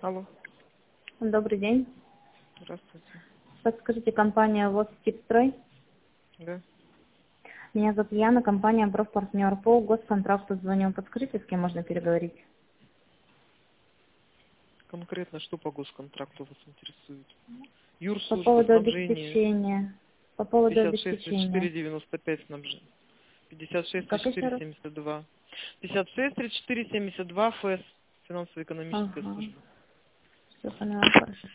Алло, Добрый день. здравствуйте. Подскажите, компания ВОЗ-Типстрой. Да. Меня зовут Яна, компания профпартнер по госконтракту звоню. Подскажите, с кем можно переговорить? Конкретно что по госконтракту вас интересует? По Юрслужба, поводу снабжение, обеспечения. По поводу 56 34 обеспечения. 95 снабжение. 56 Как еще 34 раз? 72. 56 34 72 ФЭС, финансово-экономическая Ага. служба. Все поняла, хорошо.